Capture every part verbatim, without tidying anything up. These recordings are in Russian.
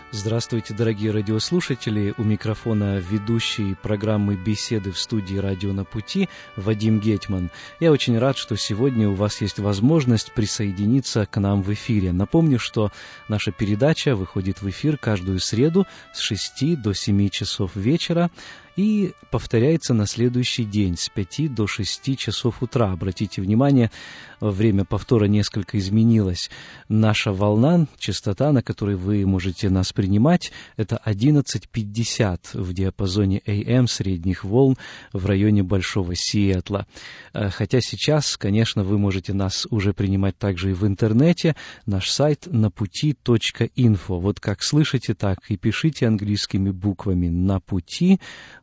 Здравствуйте, дорогие радиослушатели! У микрофона ведущий программы «Беседы» в студии «Радио на пути» Вадим Гетман. Я очень рад, что сегодня у вас есть возможность присоединиться к нам в эфире. Напомню, что наша передача выходит в эфир каждую среду с шести до семи часов вечера и повторяется на следующий день с пяти до шести часов утра. Обратите внимание, время повтора несколько изменилось. Наша волна, частота, на которой вы можете нас принимать, это одиннадцать пятьдесят в диапазоне эй эм средних волн в районе Большого Сиэтла. Хотя сейчас, конечно, вы можете нас уже принимать также и в интернете. Наш сайт напути точка инфо. Вот как слышите, так и пишите английскими буквами «напути».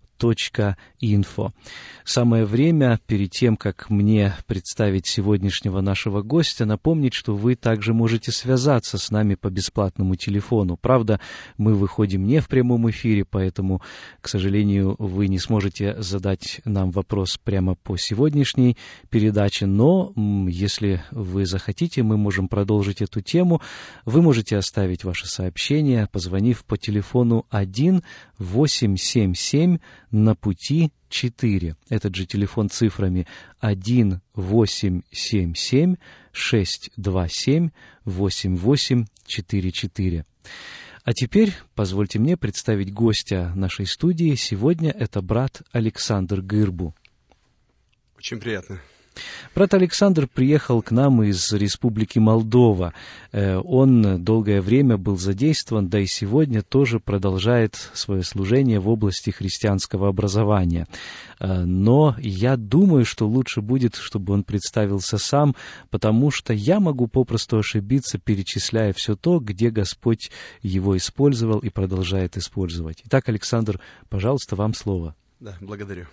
.инфо. Самое время, перед тем, как мне представить сегодняшнего нашего гостя, напомнить, что вы также можете связаться с нами по бесплатному телефону. Правда, мы выходим не в прямом эфире, поэтому, к сожалению, вы не сможете задать нам вопрос прямо по сегодняшней передаче, но если вы захотите, мы можем продолжить эту тему. Вы можете оставить ваше сообщение, позвонив по телефону один восемь семь семь на пути четыре. Этот же телефон цифрами один восемь семь семь шесть два семь восемь восемь четыре четыре. А теперь позвольте мне представить гостя нашей студии. Сегодня это брат Александр Гырбу. Очень приятно. Брат Александр приехал к нам из Республики Молдова. Он долгое время был задействован, да и сегодня тоже продолжает свое служение в области христианского образования. Но я думаю, что лучше будет, чтобы он представился сам, потому что я могу попросту ошибиться, перечисляя все то, где Господь его использовал и продолжает использовать. Итак, Александр, пожалуйста, вам слово. Да, благодарю.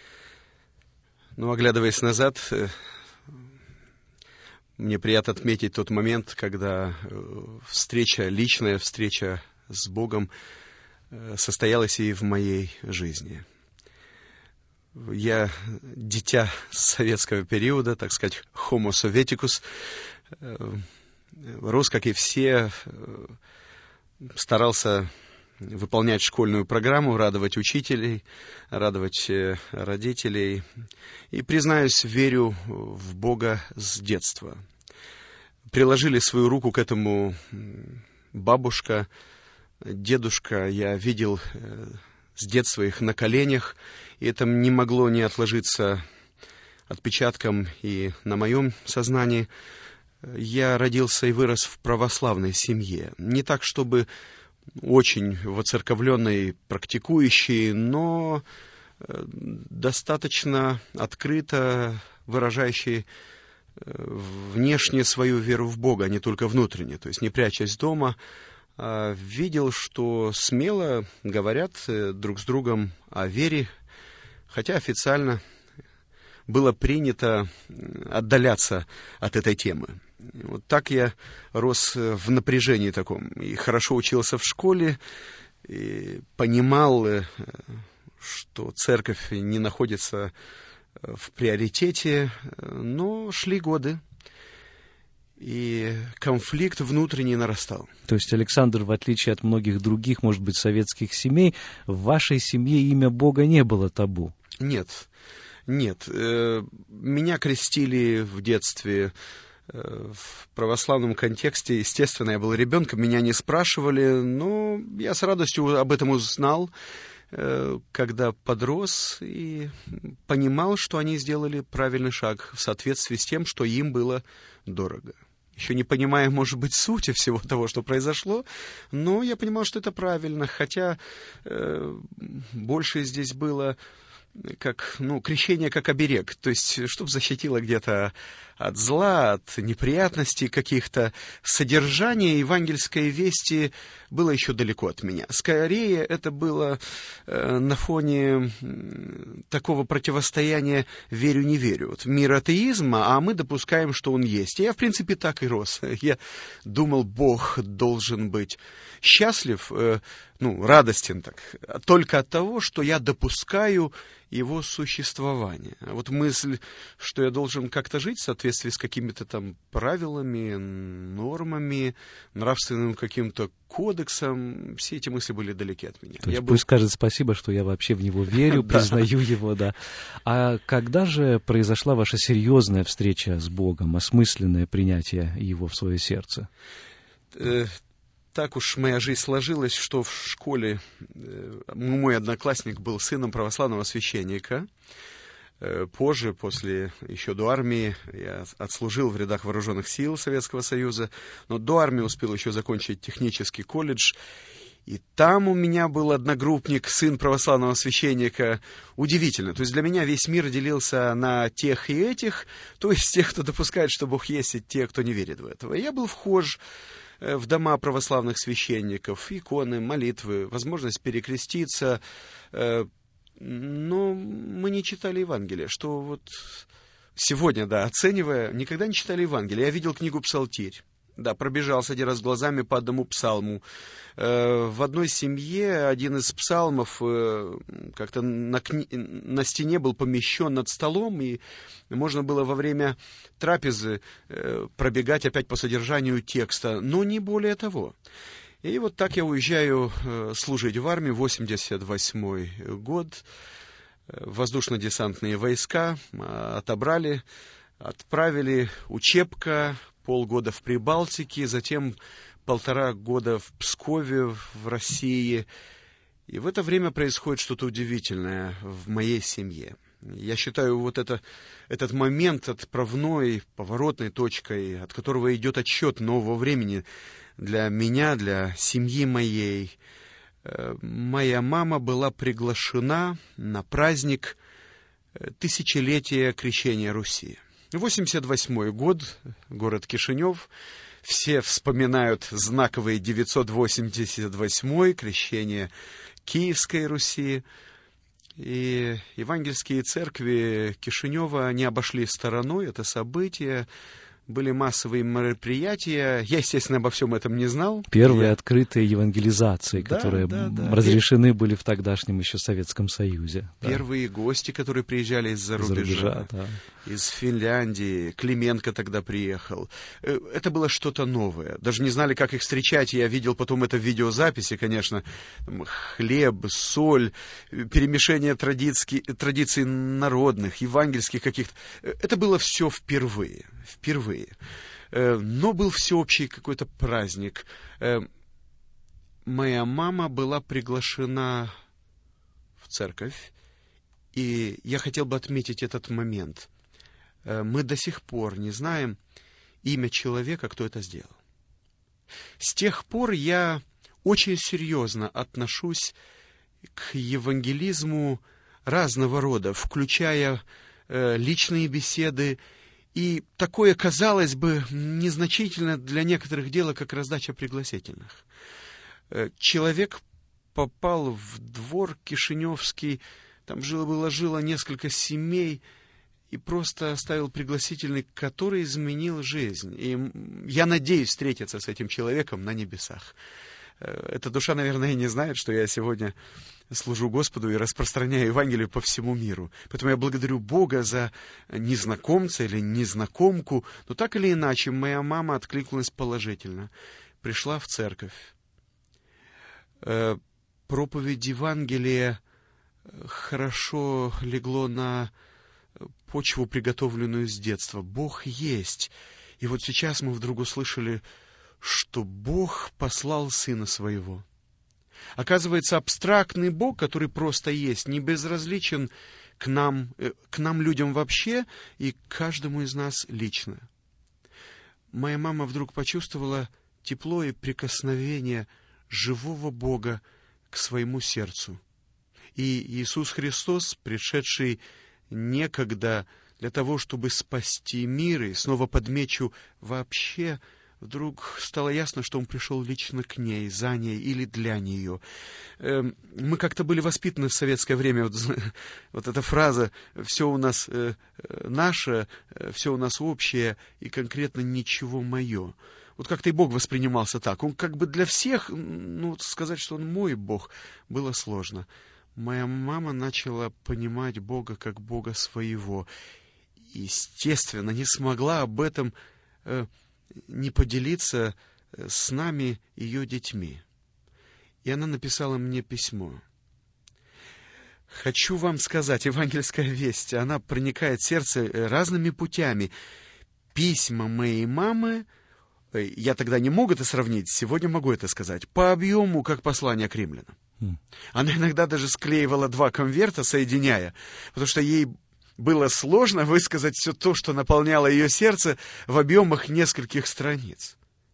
Ну, оглядываясь назад, мне приятно отметить тот момент, когда встреча, личная встреча с Богом состоялась и в моей жизни. Я дитя советского периода, так сказать, homo sovieticus, рос, как и все, старался выполнять школьную программу, радовать учителей, радовать родителей. И, признаюсь, верю в Бога с детства. Приложили свою руку к этому бабушка, дедушка. Я видел с детства их на коленях, и это не могло не отложиться отпечатком и на моем сознании. Я родился и вырос в православной семье. Не так, чтобы очень воцерковленный, практикующий, но достаточно открыто выражающий внешне свою веру в Бога, а не только внутренне. То есть, не прячась дома, а видел, что смело говорят друг с другом о вере, хотя официально было принято отдаляться от этой темы. Вот так я рос в напряжении таком. И хорошо учился в школе, и понимал, что церковь не находится в приоритете, но шли годы, и конфликт внутренний нарастал. То есть, Александр, в отличие от многих других, может быть, советских семей, в вашей семье имя Бога не было табу? Нет, нет. Меня крестили в детстве в православном контексте. Естественно, я был ребенком, меня не спрашивали, но я с радостью об этом узнал, когда подрос, и понимал, что они сделали правильный шаг в соответствии с тем, что им было дорого. Еще не понимая, может быть, сути всего того, что произошло, но я понимал, что это правильно, хотя э, больше здесь было как, ну, крещение как оберег, то есть, чтобы защитило где-то от зла, от неприятностей каких-то. Содержание евангельской вести было еще далеко от меня. Скорее, это было э, на фоне э, такого противостояния верю-не верю. Вот мир атеизма, а мы допускаем, что он есть. И я, в принципе, так и рос. Я думал, Бог должен быть счастлив, э, ну, радостен так, только от того, что я допускаю его существования. Вот мысль, что я должен как-то жить в соответствии с какими-то там правилами, нормами, нравственным каким-то кодексом, все эти мысли были далеки от меня. То есть я пусть был... скажет спасибо, что я вообще в него верю, признаю его, да. А когда же произошла ваша серьезная встреча с Богом, осмысленное принятие Его в свое сердце? Так уж моя жизнь сложилась, что в школе мой одноклассник был сыном православного священника. Позже, после, еще до армии, я отслужил в рядах вооруженных сил Советского Союза, но до армии успел еще закончить технический колледж. И там у меня был одногруппник, сын православного священника. Удивительно. То есть для меня весь мир делился на тех и этих, то есть тех, кто допускает, что Бог есть, и тех, кто не верит в это. Я был вхож в дома православных священников, иконы, молитвы, возможность перекреститься. Но мы не читали Евангелие, что вот сегодня, да, оценивая, никогда не читали Евангелие. Я видел книгу «Псалтирь». Да, пробежался один раз глазами по одному псалму. В одной семье один из псалмов как-то на, кни... на стене был помещен над столом, и можно было во время трапезы пробегать опять по содержанию текста, но не более того. И вот так я уезжаю служить в армии, восемьдесят восьмой год. Воздушно-десантные войска отобрали, отправили, учебка, полгода в Прибалтике, затем полтора года в Пскове, в России. И в это время происходит что-то удивительное в моей семье. Я считаю, вот это, этот момент отправной, поворотной точкой, от которого идет отсчет нового времени для меня, для семьи моей. Моя мама была приглашена на праздник тысячелетия крещения Руси. восемьдесят восьмой год, город Кишинев. Все вспоминают знаковый девятьсот восемьдесят восьмой, крещение Киевской Руси. И евангельские церкви Кишинева не обошли стороной это событие. Были массовые мероприятия. Я, естественно, обо всем этом не знал. Первые Я... открытые евангелизации, да, которые да, да. разрешены были в тогдашнем еще Советском Союзе. Первые да. гости, которые приезжали из-за рубежа, из, рубежа, да. из Финляндии. Клименко тогда приехал. Это было что-то новое. Даже не знали, как их встречать. Я видел потом это в видеозаписи, конечно. Хлеб, соль, перемешение традиций, традиций народных, евангельских каких-то. Это было все впервые. Впервые. Но был всеобщий какой-то праздник. Моя мама была приглашена в церковь, и я хотел бы отметить этот момент. Мы до сих пор не знаем имя человека, кто это сделал. С тех пор я очень серьезно отношусь к евангелизму разного рода, включая личные беседы. И такое, казалось бы, незначительно для некоторых дело, как раздача пригласительных. Человек попал в двор кишиневский, там жило-было-жило несколько семей, и просто оставил пригласительный, который изменил жизнь. И я надеюсь встретиться с этим человеком на небесах. Эта душа, наверное, не знает, что я сегодня служу Господу и распространяю Евангелие по всему миру. Поэтому я благодарю Бога за незнакомца или незнакомку. Но так или иначе, моя мама откликнулась положительно. Пришла в церковь. Проповедь Евангелия хорошо легло на почву, приготовленную с детства. Бог есть. И вот сейчас мы вдруг услышали, что Бог послал Сына Своего. Оказывается, абстрактный Бог, который просто есть, не безразличен к нам, к нам, людям вообще, и к каждому из нас лично. Моя мама вдруг почувствовала тепло и прикосновение живого Бога к своему сердцу. И Иисус Христос, пришедший некогда для того, чтобы спасти мир, и снова подмечу, вообще вдруг стало ясно, что Он пришел лично к ней, за ней или для нее. Мы как-то были воспитаны в советское время, вот, вот эта фраза «все у нас наше, все у нас общее, и конкретно ничего мое». Вот как-то и Бог воспринимался так. Он как бы для всех, ну, сказать, что Он мой Бог, было сложно. моя мама начала понимать Бога как Бога своего. Естественно, не смогла об этом э, не поделиться с нами, ее детьми. И она написала мне письмо. Хочу вам сказать, евангельская весть, она проникает в сердце разными путями. Письма моей мамы, я тогда не мог это сравнить, сегодня могу это сказать, по объему, как послание к римлянам. Mm. Она иногда даже склеивала два конверта, соединяя, потому что ей было сложно высказать все то, что наполняло ее сердце в объемах нескольких страниц.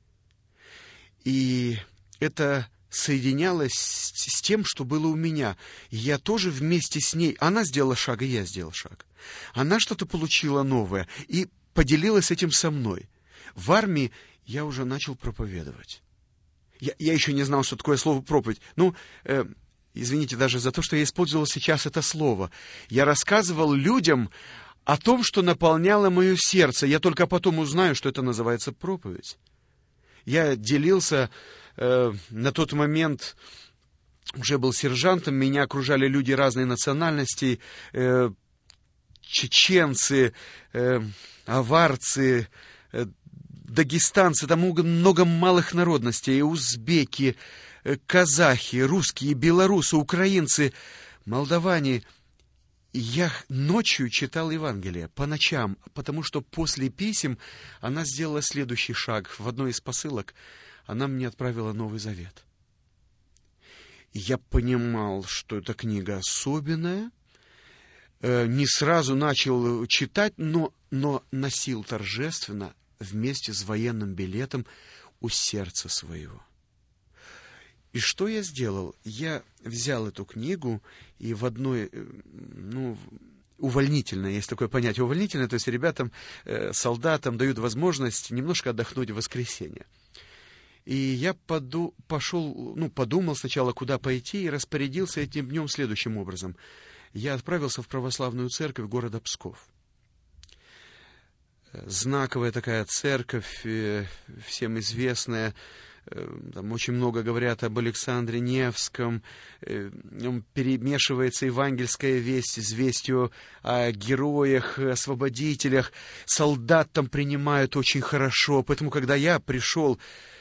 И это соединялось с тем, что было у меня. И я тоже вместе с ней, она сделала шаг, и я сделал шаг. Она что-то получила новое и поделилась этим со мной. В армии я уже начал проповедовать. Я, я еще не знал, что такое слово проповедь. Ну, э, извините даже за то, что я использовал сейчас это слово. Я рассказывал людям о том, что наполняло мое сердце. Я только потом узнаю, что это называется проповедь. Я делился э, на тот момент, уже был сержантом, меня окружали люди разной национальности, э, чеченцы, э, аварцы, э, дагестанцы, там много, много малых народностей, узбеки, э, казахи, русские, белорусы, украинцы, молдаване. Я ночью читал Евангелие, по ночам, потому что после писем она сделала следующий шаг. В одной из посылок она мне отправила Новый Завет. И я понимал, что эта книга особенная, не сразу начал читать, но, но носил торжественно вместе с военным билетом у сердца своего. И что я сделал? Я взял эту книгу и в одной, ну, увольнительное, есть такое понятие увольнительное, то есть ребятам, солдатам дают возможность немножко отдохнуть в воскресенье. И я поду, пошел, ну, подумал сначала, куда пойти, и распорядился этим днем следующим образом. Я отправился в православную церковь города Псков. Знаковая такая церковь, всем известная. Там очень много говорят об Александре Невском, перемешивается евангельская весть с вестью о героях, освободителях, солдат там принимают очень хорошо, поэтому, когда я пришел,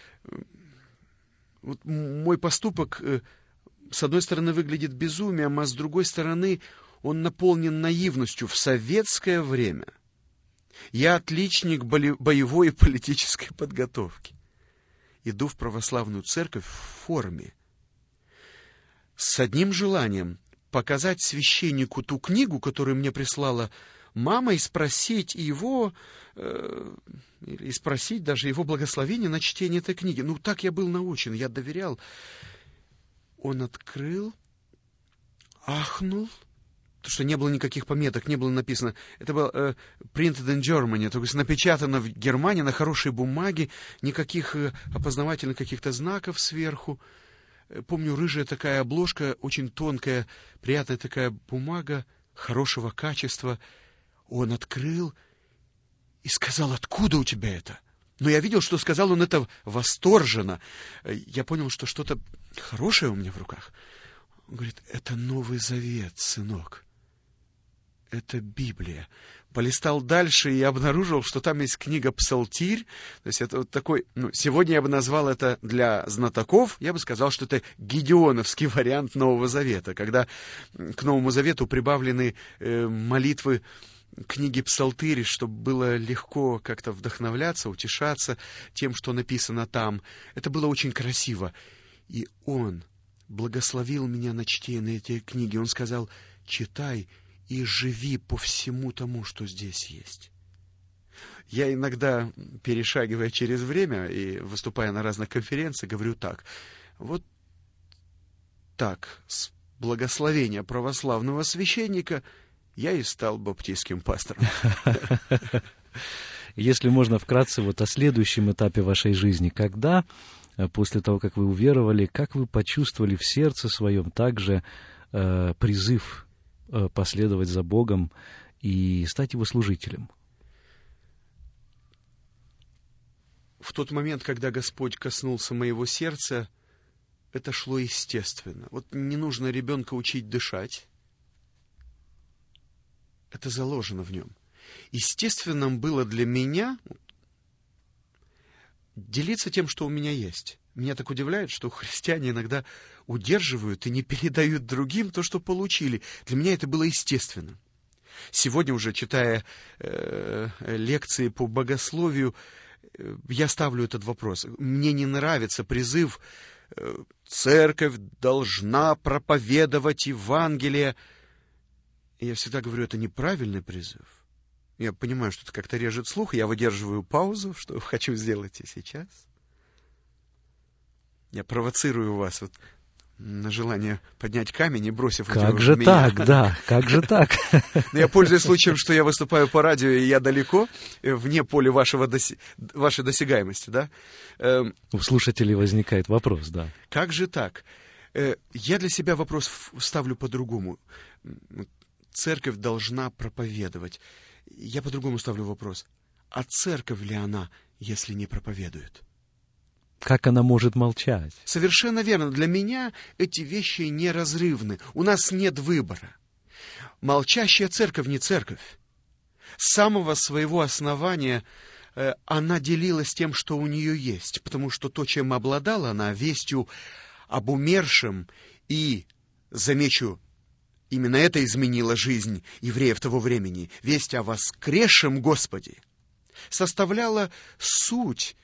вот мой поступок, с одной стороны, выглядит безумием, а с другой стороны, он наполнен наивностью в советское время. Я отличник боевой и политической подготовки. Иду в православную церковь в форме, с одним желанием показать священнику ту книгу, которую мне прислала мама, и спросить его, э, и спросить даже его благословение на чтение этой книги. Ну, так я был научен, я доверял. Он открыл, ахнул, потому что не было никаких пометок, не было написано. Это было э, printed in Germany, то есть напечатано в Германии на хорошей бумаге, никаких э, опознавательных каких-то знаков сверху. Помню, рыжая такая обложка, очень тонкая, приятная такая бумага, хорошего качества. Он открыл и сказал: откуда у тебя это? Но я видел, что сказал он это восторженно. Я понял, что что-то хорошее у меня в руках. Он говорит: это Новый Завет, сынок. Это Библия. Полистал дальше и обнаружил, что там есть книга «Псалтирь». То есть это вот такой... Ну, сегодня я бы назвал это для знатоков, я бы сказал, что это гедеоновский вариант Нового Завета, когда к Новому Завету прибавлены э, молитвы книги «Псалтирь», чтобы было легко как-то вдохновляться, утешаться тем, что написано там. Это было очень красиво. И он благословил меня на чтение этой книги. Он сказал: читай и живи по всему тому, что здесь есть. Я иногда, перешагивая через время и выступая на разных конференциях, говорю так: вот так, с благословения православного священника я и стал баптистским пастором. Если можно вкратце вот о следующем этапе вашей жизни, когда, после того, как вы уверовали, как вы почувствовали в сердце своем также э, призыв э, последовать за Богом и стать Его служителем? В тот момент, когда Господь коснулся моего сердца, это шло естественно. Вот не нужно ребенка учить дышать. Это заложено в нем. Естественным было для меня делиться тем, что у меня есть. Меня так удивляет, что христиане иногда удерживают и не передают другим то, что получили. Для меня это было естественно. Сегодня уже, читая э, лекции по богословию, э, я ставлю этот вопрос. Мне не нравится призыв э, «Церковь должна проповедовать Евангелие». И я всегда говорю, это неправильный призыв. Я понимаю, что это как-то режет слух, я выдерживаю паузу, что хочу сделать и сейчас. Я провоцирую вас вот на желание поднять камень и бросив его в меня. Как же так, да, как же так? Но я пользуюсь случаем, что я выступаю по радио, и я далеко, вне поля вашего доси... вашей досягаемости, да? У слушателей возникает вопрос, да. Как же так? Я для себя вопрос ставлю по-другому. Церковь должна проповедовать. Я по-другому ставлю вопрос. А церковь ли она, если не проповедует? Как она может молчать? Совершенно верно. Для меня эти вещи неразрывны. У нас нет выбора. Молчащая церковь не церковь. С самого своего основания э, она делилась тем, что у нее есть. Потому что то, чем обладала она, вестью об умершем и, замечу, именно это изменило жизнь евреев того времени, весть о воскресшем Господе, составляла суть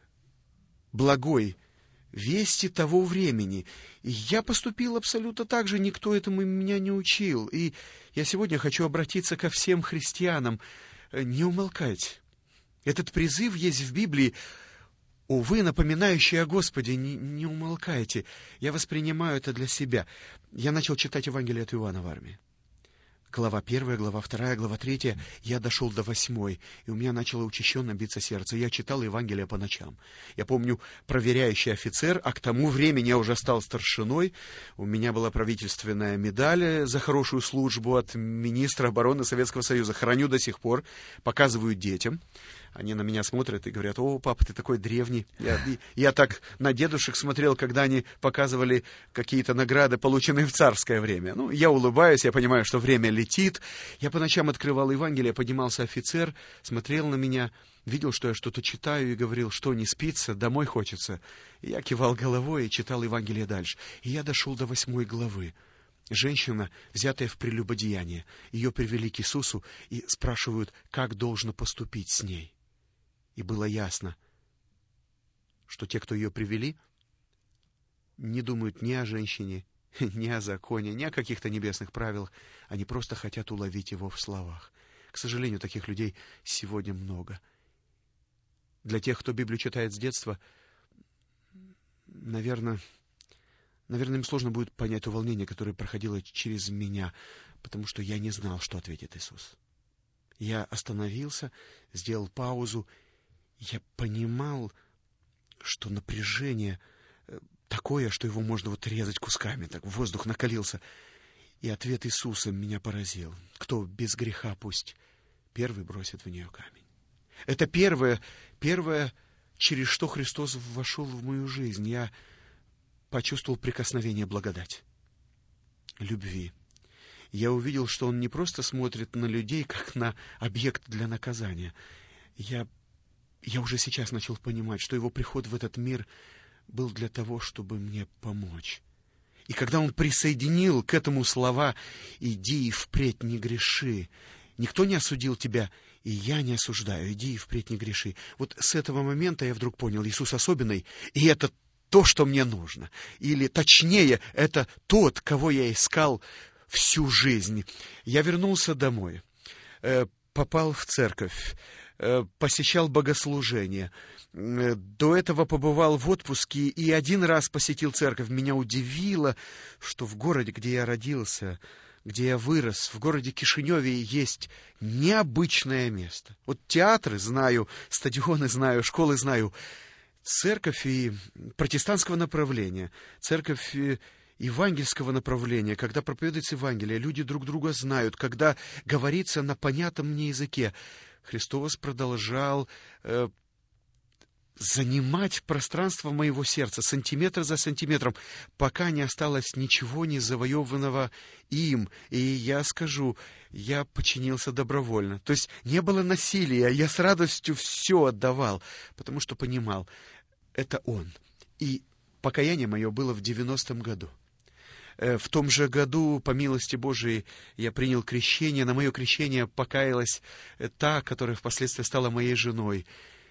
благой вести того времени. И я поступил абсолютно так же, никто этому меня не учил. И я сегодня хочу обратиться ко всем христианам. Не умолкайте. Этот призыв есть в Библии. Увы, напоминающий о Господе, не, не умолкайте. Я воспринимаю это для себя. Я начал читать Евангелие от Иоанна в армии. Глава первая, глава вторая, глава третья. Я дошел до восьмой, и у меня начало учащенно биться сердце. Я читал Евангелие по ночам. Я помню, проверяющий офицер, а к тому времени я уже стал старшиной. У меня была правительственная медаль за хорошую службу от министра обороны Советского Союза. Храню до сих пор, показываю детям. Они на меня смотрят и говорят: «О, папа, ты такой древний». Я, я так на дедушек смотрел, когда они показывали какие-то награды, полученные в царское время. Ну, я улыбаюсь, я понимаю, что время летит. Я по ночам открывал Евангелие, поднимался офицер, смотрел на меня, видел, что я что-то читаю, и говорил: «Что, не спится? Домой хочется». И я кивал головой и читал Евангелие дальше. И я дошел до восьмой главы. Женщина, взятая в прелюбодеяние. Ее привели к Иисусу и спрашивают, как должно поступить с ней. И было ясно, что те, кто ее привели, не думают ни о женщине, ни о законе, ни о каких-то небесных правилах. Они просто хотят уловить его в словах. К сожалению, таких людей сегодня много. Для тех, кто Библию читает с детства, наверное, наверное, им сложно будет понять то волнение, которое проходило через меня, потому что я не знал, что ответит Иисус. Я остановился, сделал паузу. Я понимал, что напряжение такое, что его можно вот резать кусками, так воздух накалился. И ответ Иисуса меня поразил. Кто без греха, пусть первый бросит в нее камень. Это первое, первое, через что Христос вошел в мою жизнь. Я почувствовал прикосновение благодати, любви. Я увидел, что Он не просто смотрит на людей, как на объект для наказания. Я Я уже сейчас начал понимать, что Его приход в этот мир был для того, чтобы мне помочь. И когда Он присоединил к этому слова «иди и впредь не греши», никто не осудил тебя, и я не осуждаю, иди и впредь не греши. Вот с этого момента я вдруг понял, Иисус особенный, и это то, что мне нужно. Или точнее, это тот, кого я искал всю жизнь. Я вернулся домой, попал в церковь, посещал богослужения. До этого побывал в отпуске и один раз посетил церковь. Меня удивило, что в городе, где я родился, где я вырос, в городе Кишиневе есть необычное место. Вот театры знаю, стадионы знаю, школы знаю. Церковь и протестантского направления, церковь евангельского направления, когда проповедуется Евангелие, люди друг друга знают, когда говорится на понятном мне языке. Христос продолжал э, занимать пространство моего сердца сантиметр за сантиметром, пока не осталось ничего не завоеванного им. И я скажу, я подчинился добровольно. То есть не было насилия, я с радостью все отдавал, потому что понимал, это он. И покаяние мое было в девяностом году. В том же году, по милости Божией, я принял крещение. На мое крещение покаялась та, которая впоследствии стала моей женой.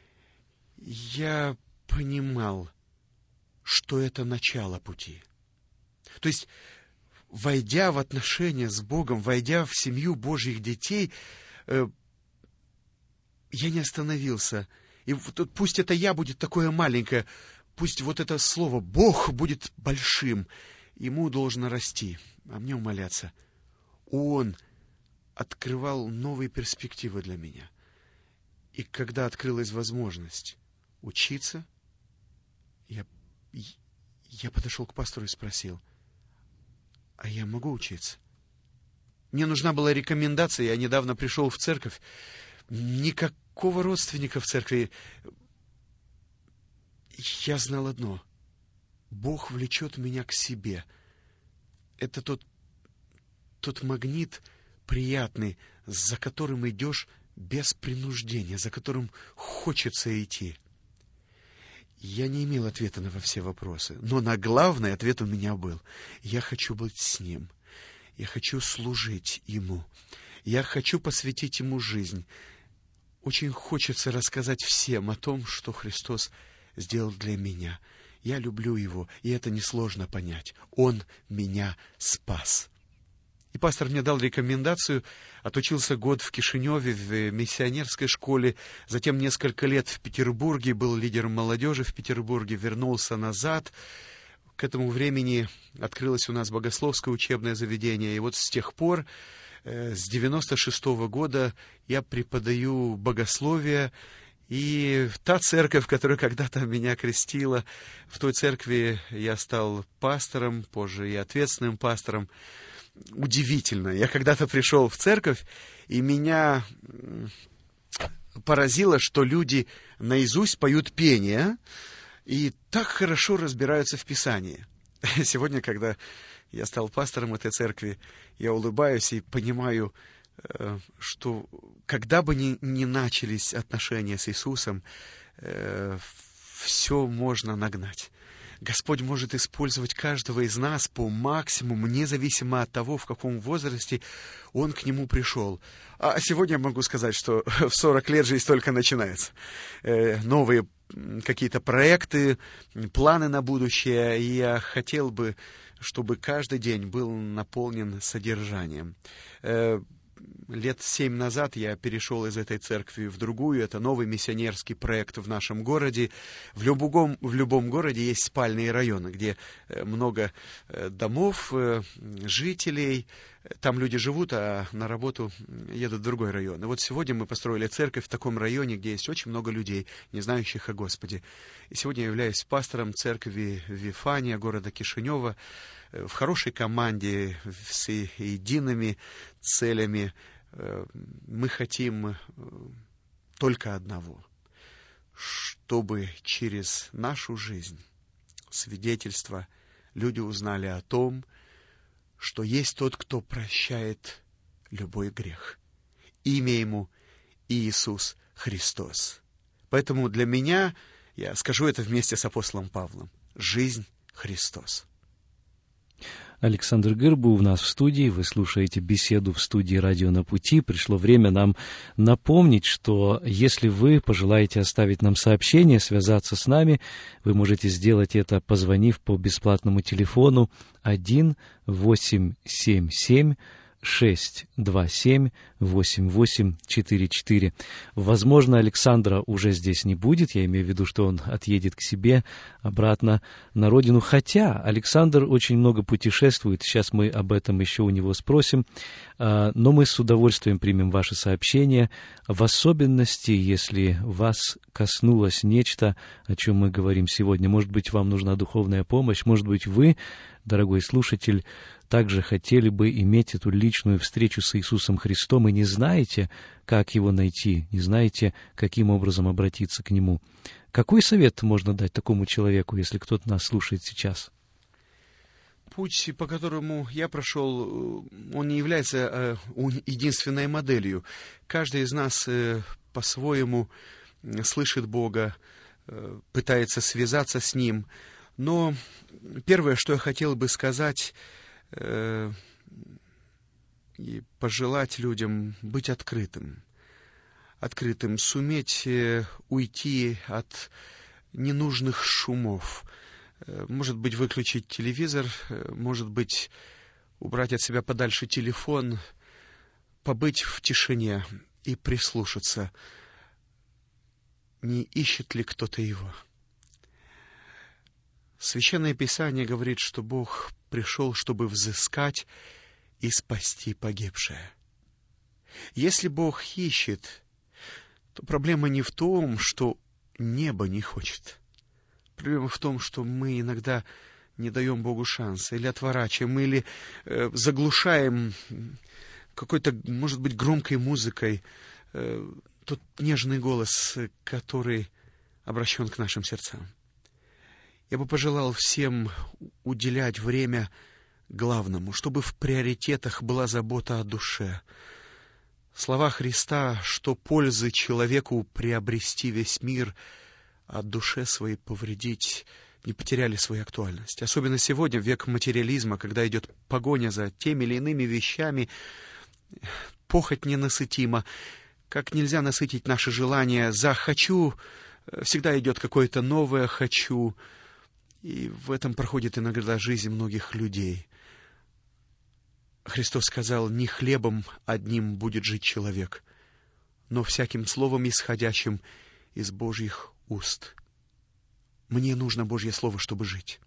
Я понимал, что это начало пути. То есть, войдя в отношения с Богом, войдя в семью Божьих детей, я не остановился. И пусть это «я» будет такое маленькое, пусть вот это слово «Бог» будет большим. Ему должно расти, а мне умоляться. Он открывал новые перспективы для меня. И когда открылась возможность учиться, я, я подошел к пастору и спросил, а я могу учиться? Мне нужна была рекомендация, я недавно пришел в церковь, никакого родственника в церкви. Я знал одно. Бог влечет меня к себе. Это тот, тот магнит приятный, за которым идешь без принуждения, за которым хочется идти. Я не имел ответа на все вопросы, но на главный ответ у меня был. Я хочу быть с Ним. Я хочу служить Ему. Я хочу посвятить Ему жизнь. Очень хочется рассказать всем о том, что Христос сделал для меня. Я люблю Его, и это несложно понять. Он меня спас. И пастор мне дал рекомендацию, отучился год в Кишиневе, в миссионерской школе, затем несколько лет в Петербурге, был лидером молодежи в Петербурге, вернулся назад. К этому времени открылось у нас богословское учебное заведение, и вот с тех пор, с девяносто шестого года, я преподаю богословие. И та церковь, которая когда-то меня крестила, в той церкви я стал пастором, позже и ответственным пастором. Удивительно. Я когда-то пришел в церковь, и меня поразило, что люди наизусть поют пение и так хорошо разбираются в Писании. Сегодня, когда я стал пастором этой церкви, я улыбаюсь и понимаю, что когда бы ни, ни начались отношения с Иисусом, э, все можно нагнать. Господь может использовать каждого из нас по максимуму, независимо от того, в каком возрасте Он к Нему пришел. А сегодня я могу сказать, что в сорок лет жизнь только начинается. Э, новые какие-то проекты, планы на будущее, и я хотел бы, чтобы каждый день был наполнен содержанием. Э, Лет семь назад я перешел из этой церкви в другую. Это новый миссионерский проект в нашем городе. В любом, в любом городе есть спальные районы, где много домов, жителей. Там люди живут, а на работу едут в другой район. И вот сегодня мы построили церковь в таком районе, где есть очень много людей, не знающих о Господе. И сегодня я являюсь пастором церкви Вифания, города Кишинева, в хорошей команде, с едиными целями. Мы хотим только одного, чтобы через нашу жизнь, свидетельство, люди узнали о том, что есть тот, кто прощает любой грех. Имя Ему Иисус Христос. Поэтому для меня, я скажу это вместе с апостолом Павлом, жизнь Христос. Александр Гырбу у нас в студии. Вы слушаете беседу в студии «Радио на пути». Пришло время нам напомнить, что если вы пожелаете оставить нам сообщение, связаться с нами, вы можете сделать это, позвонив по бесплатному телефону один восемь семь семь шесть два семь восемь восемь четыре четыре. Возможно, Александра уже здесь не будет, я имею в виду, что он отъедет к себе обратно на родину, хотя Александр очень много путешествует, сейчас мы об этом еще у него спросим, но мы с удовольствием примем ваши сообщения, в особенности, если вас коснулось нечто, о чем мы говорим сегодня. Может быть, вам нужна духовная помощь, может быть, вы дорогой слушатель, также хотели бы иметь эту личную встречу с Иисусом Христом и не знаете, как Его найти, не знаете, каким образом обратиться к Нему. Какой совет можно дать такому человеку, если кто-то нас слушает сейчас? Путь, по которому я прошел, он не является единственной моделью. Каждый из нас по-своему слышит Бога, пытается связаться с Ним. Но первое, что я хотел бы сказать и пожелать людям, быть открытым. Открытым, суметь уйти от ненужных шумов. Может быть, выключить телевизор, может быть, убрать от себя подальше телефон, побыть в тишине и прислушаться, не ищет ли кто-то его. Священное Писание говорит, что Бог пришел, чтобы взыскать и спасти погибшее. Если Бог ищет, то проблема не в том, что небо не хочет. Проблема в том, что мы иногда не даем Богу шанса, или отворачиваем, или э, заглушаем какой-то, может быть, громкой музыкой э, тот нежный голос, который обращен к нашим сердцам. Я бы пожелал всем уделять время главному, чтобы в приоритетах была забота о душе. Слова Христа, что пользы человеку приобрести весь мир, а душе своей повредить, не потеряли свою актуальность. Особенно сегодня, в век материализма, когда идет погоня за теми или иными вещами, похоть ненасытима. Как нельзя насытить наши желания за «хочу», всегда идет какое-то новое «хочу». И в этом проходит иногда жизнь многих людей. Христос сказал: «Не хлебом одним будет жить человек, но всяким словом, исходящим из Божьих уст». Мне нужно Божье Слово, чтобы жить.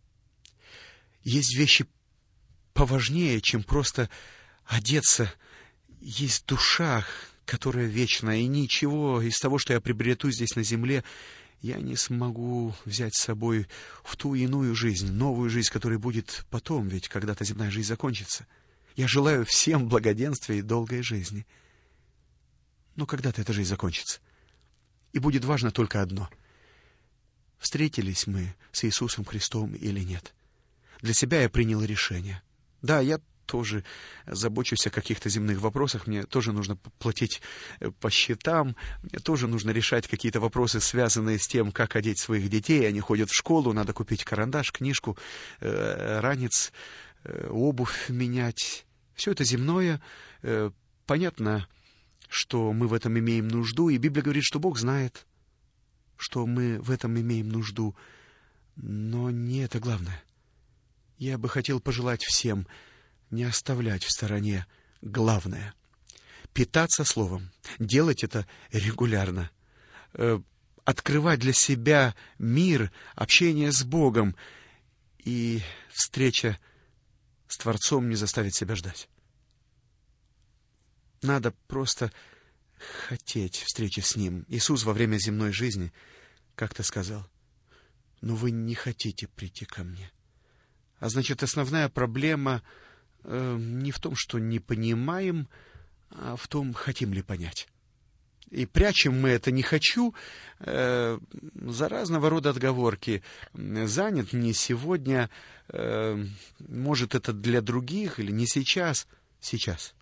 Есть вещи поважнее, чем просто одеться. Есть душа, которая вечна, и ничего из того, что я приобрету здесь на земле, я не смогу взять с собой в ту иную жизнь, новую жизнь, которая будет потом, ведь когда-то земная жизнь закончится. Я желаю всем благоденствия и долгой жизни. Но когда-то эта жизнь закончится. И будет важно только одно: встретились мы с Иисусом Христом или нет. Для себя я принял решение. Да, я тоже забочусь о каких-то земных вопросах, мне тоже нужно платить по счетам, мне тоже нужно решать какие-то вопросы, связанные с тем, как одеть своих детей. Они ходят в школу, надо купить карандаш, книжку, ранец, обувь менять. Все это земное. Понятно, что мы в этом имеем нужду, и Библия говорит, что Бог знает, что мы в этом имеем нужду, но не это главное. Я бы хотел пожелать всем не оставлять в стороне главное. Питаться Словом, делать это регулярно, открывать для себя мир, общение с Богом, и встреча с Творцом не заставит себя ждать. Надо просто хотеть встречи с Ним. Иисус во время земной жизни как-то сказал: «Но вы не хотите прийти ко мне». А значит, основная проблема э, не в том, что не понимаем, а в том, хотим ли понять. И прячем мы это «не хочу» э, за разного рода отговорки. Занят не сегодня, э, может, это для других, или не сейчас. Сейчас.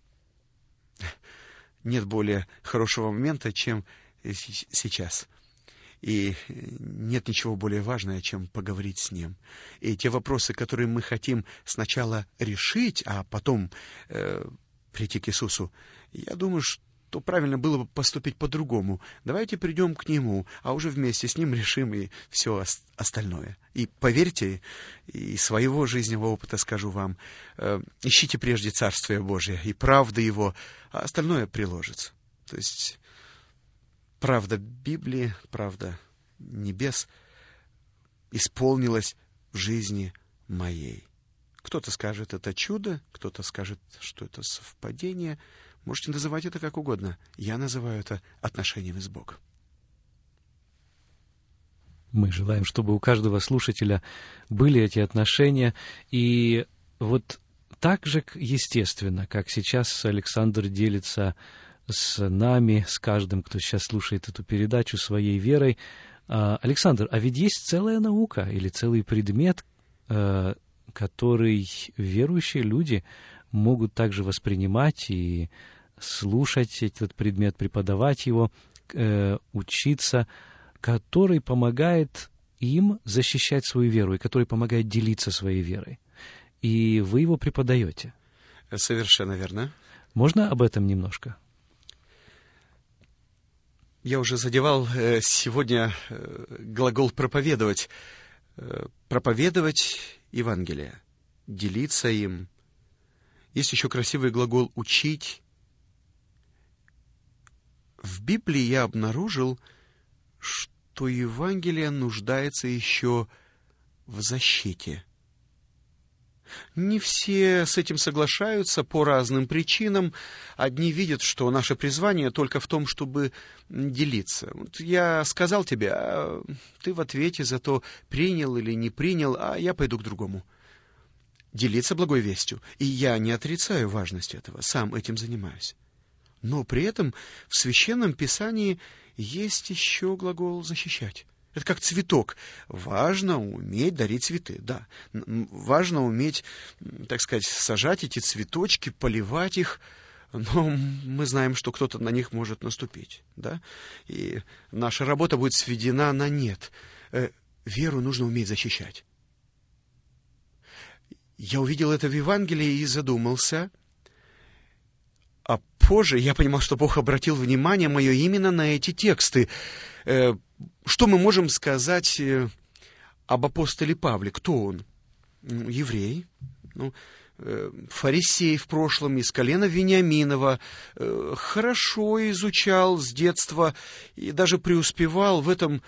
Нет более хорошего момента, чем сейчас. И нет ничего более важного, чем поговорить с Ним. И те вопросы, которые мы хотим сначала решить, а потом э, прийти к Иисусу, я думаю, что правильно было бы поступить по-другому. Давайте придем к Нему, а уже вместе с Ним решим и все остальное. И поверьте, и своего жизненного опыта скажу вам, э, ищите прежде Царствие Божие и правды Его, а остальное приложится. То есть правда Библии, правда небес исполнилась в жизни моей. Кто-то скажет, это чудо, кто-то скажет, что это совпадение. Можете называть это как угодно. Я называю это отношениями с Богом. Мы желаем, чтобы у каждого слушателя были эти отношения. И вот так же, естественно, как сейчас Александр делится с нами, с каждым, кто сейчас слушает эту передачу, своей верой. Александр, а ведь есть целая наука или целый предмет, который верующие люди могут также воспринимать и слушать этот предмет, преподавать его, учиться, который помогает им защищать свою веру и который помогает делиться своей верой. И вы его преподаете. Совершенно верно. Можно об этом немножко? Я уже задевал сегодня глагол «проповедовать». Проповедовать Евангелие, делиться им. Есть еще красивый глагол «учить». В Библии я обнаружил, что Евангелие нуждается еще в защите. Не все с этим соглашаются по разным причинам. Одни видят, что наше призвание только в том, чтобы делиться. Вот я сказал тебе, а ты в ответе за то, принял или не принял, а я пойду к другому. Делиться благой вестью. И я не отрицаю важность этого, сам этим занимаюсь. Но при этом в Священном Писании есть еще глагол «защищать». Это как цветок. Важно уметь дарить цветы, да. Важно уметь, так сказать, сажать эти цветочки, поливать их, но мы знаем, что кто-то на них может наступить, да. И наша работа будет сведена на нет. Веру нужно уметь защищать. Я увидел это в Евангелии и задумался. А позже я понимал, что Бог обратил внимание мое именно на эти тексты. Что мы можем сказать об апостоле Павле? Кто он? Еврей, ну, фарисей в прошлом, из колена Вениаминова, хорошо изучал с детства и даже преуспевал в этом,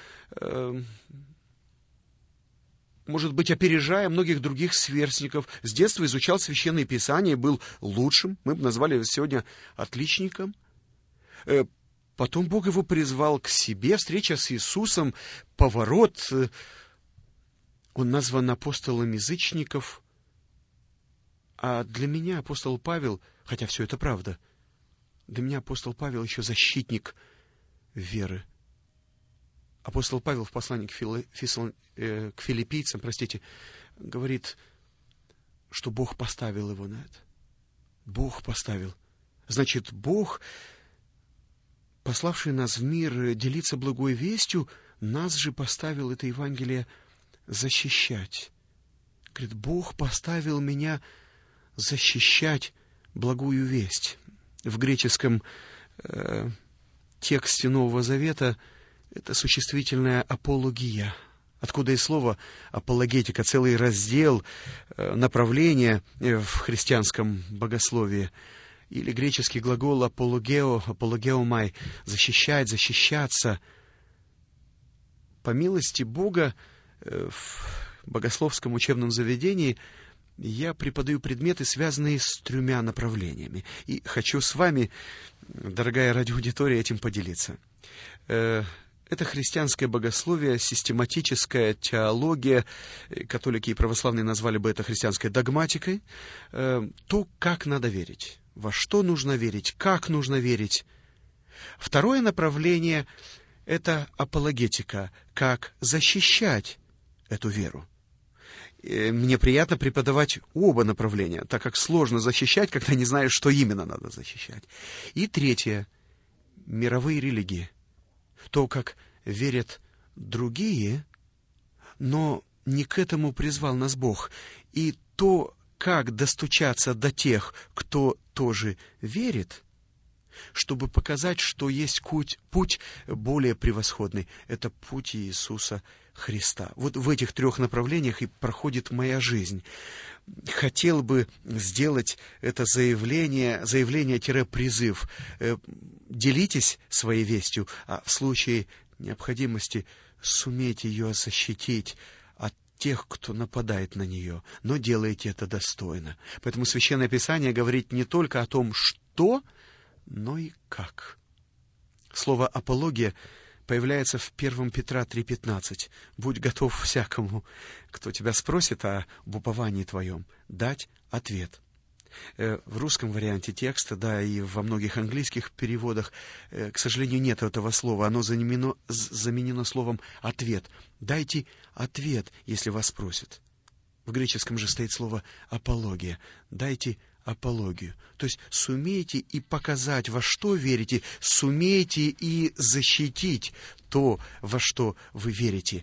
может быть, опережая многих других сверстников. С детства изучал Священное Писание, был лучшим, мы бы назвали его сегодня отличником. Потом Бог его призвал к себе, встреча с Иисусом, поворот. Он назван апостолом язычников. А для меня апостол Павел, хотя все это правда, для меня апостол Павел еще защитник веры. Апостол Павел в послании к, Фили... Фисл... э, к филиппийцам, простите, говорит, что Бог поставил его на это. Бог поставил. Значит, Бог, пославший нас в мир делиться благой вестью, нас же поставил это Евангелие защищать. Говорит, Бог поставил меня защищать благую весть. В греческом э, тексте Нового Завета это существительное апология, откуда и слово апологетика, целый раздел, э, направление в христианском богословии. Или греческий глагол апологео, апологеомай, защищать, защищаться. По милости Бога э, в богословском учебном заведении я преподаю предметы, связанные с тремя направлениями. И хочу с вами, дорогая радиоаудитория, этим поделиться. Э, Это христианское богословие, систематическая теология, католики и православные назвали бы это христианской догматикой, то, как надо верить, во что нужно верить, как нужно верить. Второе направление – это апологетика, как защищать эту веру. Мне приятно преподавать оба направления, так как сложно защищать, когда не знаешь, что именно надо защищать. И третье – мировые религии. То, как верят другие, но не к этому призвал нас Бог. И то, как достучаться до тех, кто тоже верит, чтобы показать, что есть путь, путь более превосходный. Это путь Иисуса Христа. Вот в этих трех направлениях и проходит моя жизнь. Хотел бы сделать это заявление, заявление-призыв. Делитесь своей вестью, а в случае необходимости сумейте ее защитить от тех, кто нападает на нее. Но делайте это достойно. Поэтому Священное Писание говорит не только о том, что, но и как. Слово «апология» появляется в первом Петра три пятнадцать. «Будь готов всякому, кто тебя спросит об уповании твоем, дать ответ». В русском варианте текста, да, и во многих английских переводах, к сожалению, нет этого слова. Оно заменено, заменено словом «ответ». Дайте ответ, если вас спросят. В греческом же стоит слово «апология». Дайте апологию. То есть сумейте и показать, во что верите, сумейте и защитить то, во что вы верите.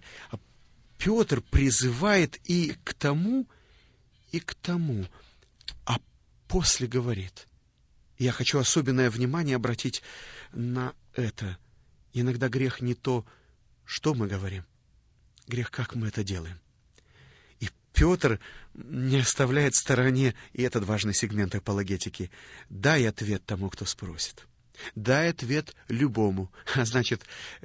Петр призывает и к тому, и к тому, а после говорит. Я хочу особенное внимание обратить на это. Иногда грех не то, что мы говорим. Грех, как мы это делаем. И Петр не оставляет в стороне и этот важный сегмент апологетики. Дай ответ тому, кто спросит. Дай ответ любому. А значит,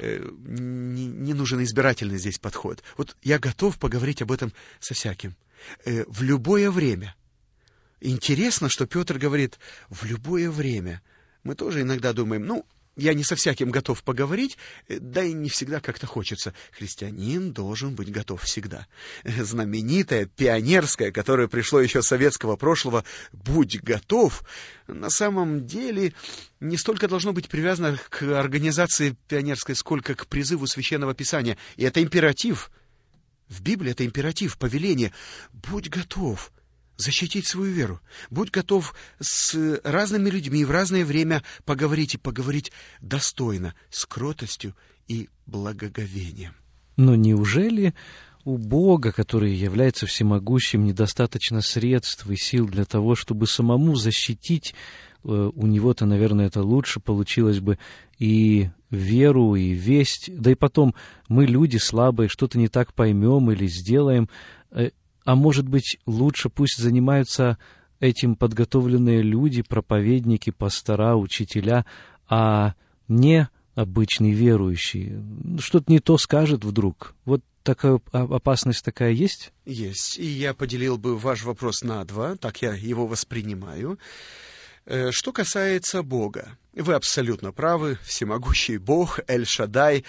не, не нужен избирательный здесь подход. Вот я готов поговорить об этом со всяким. В любое время. Интересно, что Петр говорит «в любое время». Мы тоже иногда думаем, ну, я не со всяким готов поговорить, да и не всегда как-то хочется. Христианин должен быть готов всегда. Знаменитое, пионерское, которое пришло еще с советского прошлого «будь готов», на самом деле не столько должно быть привязано к организации пионерской, сколько к призыву Священного Писания. И это императив. В Библии это императив, повеление. «Будь готов». Защитить свою веру. Будь готов с разными людьми в разное время поговорить и поговорить достойно, с кротостью и благоговением. Но неужели у Бога, который является всемогущим, недостаточно средств и сил для того, чтобы самому защитить? У него-то, наверное, это лучше получилось бы и веру, и весть. Да и потом, мы люди слабые, что-то не так поймем или сделаем. А может быть, лучше пусть занимаются этим подготовленные люди, проповедники, пастора, учителя, а не обычный верующий. Что-то не то скажет вдруг. Вот такая опасность такая есть? Есть. И я поделил бы ваш вопрос на два, так я его воспринимаю. Что касается Бога, вы абсолютно правы, всемогущий Бог, Эль-Шаддай,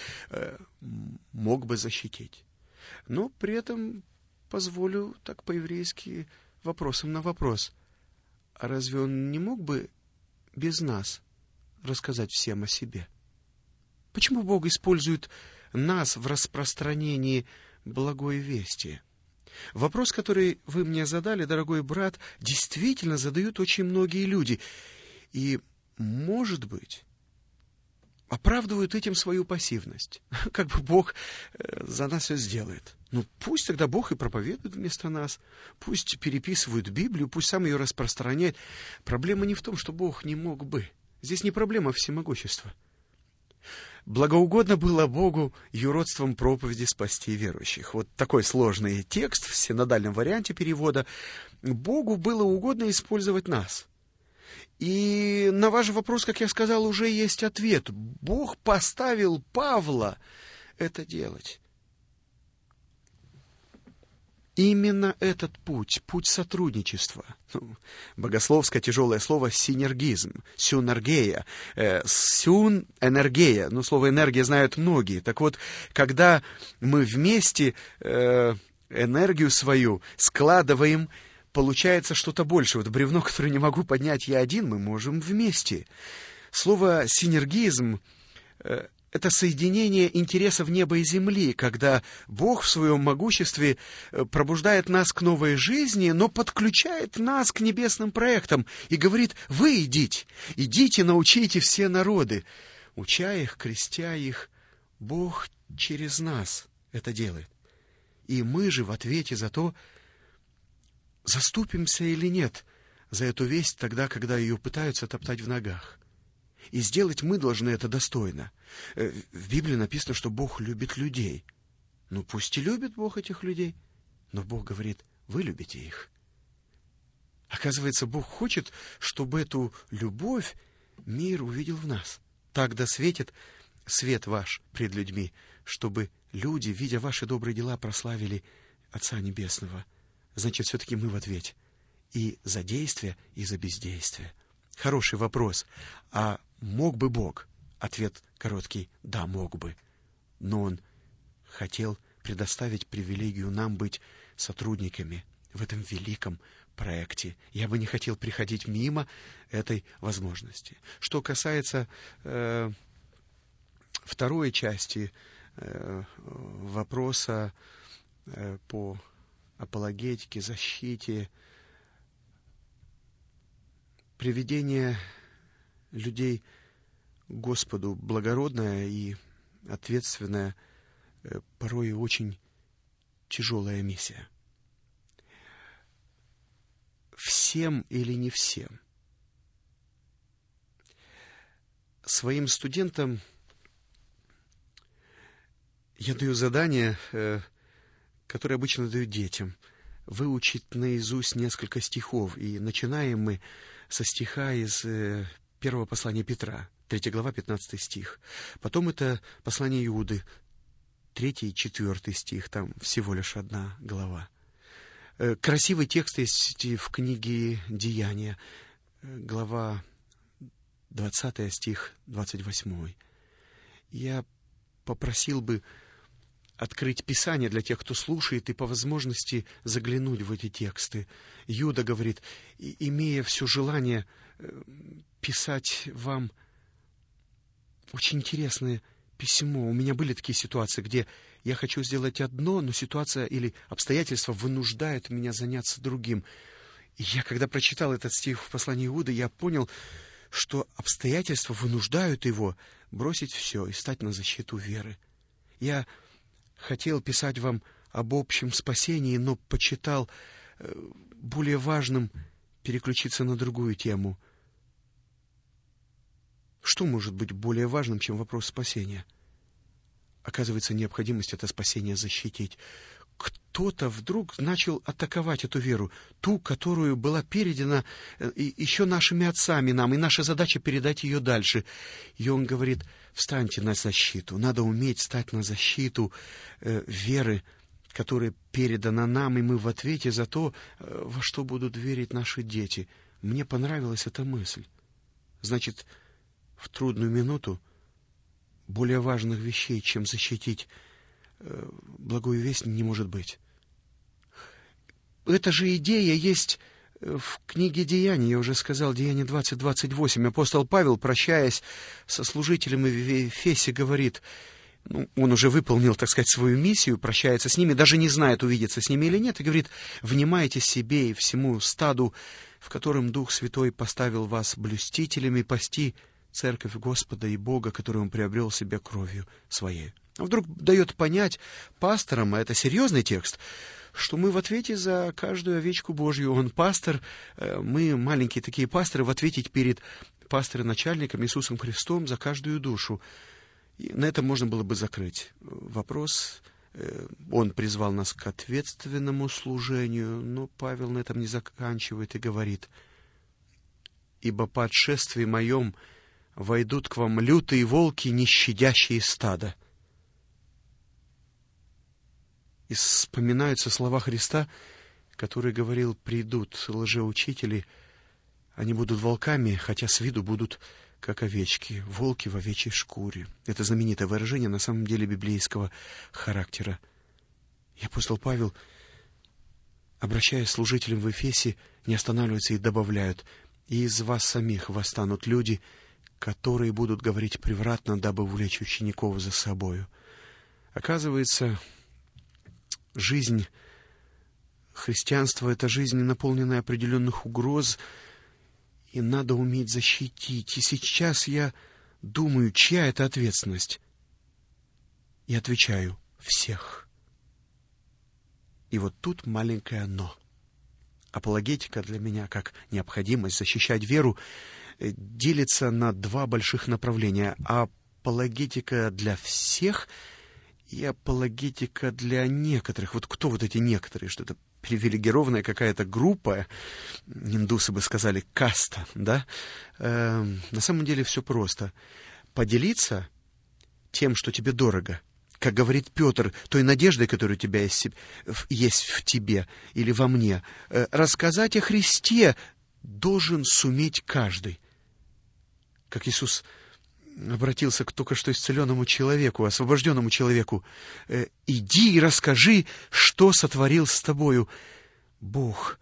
мог бы защитить. Но при этом позволю так по-еврейски вопросом на вопрос. А разве он не мог бы без нас рассказать всем о себе? Почему Бог использует нас в распространении благой вести? Вопрос, который вы мне задали, дорогой брат, действительно задают очень многие люди. И, может быть, оправдывают этим свою пассивность. Как бы Бог за нас все сделает. Ну, пусть тогда Бог и проповедует вместо нас. Пусть переписывают Библию, пусть сам ее распространяет. Проблема не в том, что Бог не мог бы. Здесь не проблема всемогущества. Благоугодно было Богу юродством проповеди спасти верующих. Вот такой сложный текст в синодальном варианте перевода. Богу было угодно использовать нас. И на ваш вопрос, как я сказал, уже есть ответ. Бог поставил Павла это делать. Именно этот путь, путь сотрудничества, ну, богословское тяжелое слово синергизм, сюнергея, э, сюн энергия, ну, слово энергия знают многие. Так вот, когда мы вместе э, энергию свою складываем, получается что-то больше. Вот бревно, которое не могу поднять я один, мы можем вместе. Слово синергизм э, это соединение интересов неба и земли, когда Бог в своем могуществе пробуждает нас к новой жизни, но подключает нас к небесным проектам и говорит: вы идите, идите, научите все народы. Уча их, крестя их, Бог через нас это делает. И мы же в ответе за то, заступимся или нет за эту весть тогда, когда ее пытаются топтать в ногах. И сделать мы должны это достойно. В Библии написано, что Бог любит людей. Ну, пусть и любит Бог этих людей, но Бог говорит: вы любите их. Оказывается, Бог хочет, чтобы эту любовь мир увидел в нас. Так да светит свет ваш пред людьми, чтобы люди, видя ваши добрые дела, прославили Отца Небесного. Значит, все-таки мы в ответе. И за действие, и за бездействие. Хороший вопрос. А мог бы Бог? Ответ короткий: да, мог бы. но Он хотел предоставить привилегию нам быть сотрудниками в этом великом проекте. Я бы не хотел приходить мимо этой возможности. Что касается э, второй части э, вопроса э, по апологетике, защите, приведение людей к Господу благородная и ответственная, э, порой очень тяжелая миссия. Всем или не всем? Своим студентам я даю задание, э, которое обычно даю детям, выучить наизусть несколько стихов. И начинаем мы со стиха из э, первого послания Петра, третья глава, пятнадцатый стих. Потом это послание Иуды, третий и четвертый стих, там всего лишь одна глава. Э, красивый текст есть в книге «Деяния», э, глава двадцатый стих, двадцать восьмой. Я попросил бы открыть Писание для тех, кто слушает, и по возможности заглянуть в эти тексты. Иуда говорит, имея все желание писать вам очень интересное письмо. У меня были такие ситуации, где я хочу сделать одно, но ситуация или обстоятельства вынуждают меня заняться другим. И я, когда прочитал этот стих в послании Иуды, я понял, что обстоятельства вынуждают его бросить все и стать на защиту веры. Я хотел писать вам об общем спасении, но почитал более важным переключиться на другую тему. Что может быть более важным, чем вопрос спасения? Оказывается, необходимость это спасение защитить. Кто-то вдруг начал атаковать эту веру, ту, которую была передана еще нашими отцами нам, и наша задача передать ее дальше. И он говорит, встаньте на защиту, надо уметь стать на защиту э, веры, которая передана нам, и мы в ответе за то, э, во что будут верить наши дети. Мне понравилась эта мысль. Значит, в трудную минуту более важных вещей, чем защитить э, благую весть, не может быть. Эта же идея есть в книге «Деяний», я уже сказал, Деяния двадцать двадцать восемь. Апостол Павел, прощаясь со служителями в Эфесе, говорит, ну, он уже выполнил, так сказать, свою миссию, прощается с ними, даже не знает, увидеться с ними или нет, и говорит, «Внимайте себе и всему стаду, в котором Дух Святой поставил вас блюстителями, пасти церковь Господа и Бога, которую Он приобрел себе кровью своей». Вдруг дает понять пасторам, а это серьезный текст, что мы в ответе за каждую овечку Божью. Он пастор, мы, маленькие такие пасторы, в ответе перед пастором-начальником Иисусом Христом за каждую душу. И на этом можно было бы закрыть вопрос. Он призвал нас к ответственному служению, но Павел на этом не заканчивает и говорит, «Ибо по отшествии моем войдут к вам лютые волки, не щадящие стада». И вспоминаются слова Христа, который говорил, придут лжеучители, они будут волками, хотя с виду будут как овечки, волки в овечьей шкуре. Это знаменитое выражение, на самом деле библейского характера. И апостол Павел, обращаясь к служителям в Эфесе, не останавливается и добавляют, и из вас самих восстанут люди, которые будут говорить превратно, дабы увлечь учеников за собою. Оказывается, жизнь христианства — это жизнь, наполненная определенных угроз, и надо уметь защитить. И сейчас я думаю, чья это ответственность? И отвечаю, всех. И вот тут маленькое «но». Апологетика для меня, как необходимость защищать веру, делится на два больших направления. Апологетика для всех и апологетика для некоторых. Вот кто вот эти некоторые? Что это привилегированная какая-то группа, индусы бы сказали, каста, да? Э, на самом деле все просто. Поделиться тем, что тебе дорого, как говорит Петр, той надеждой, которая у тебя есть, есть в тебе или во мне. Э, рассказать о Христе должен суметь каждый. Как Иисус обратился к только что исцеленному человеку, освобожденному человеку. «Иди и расскажи, что сотворил с тобою Бог».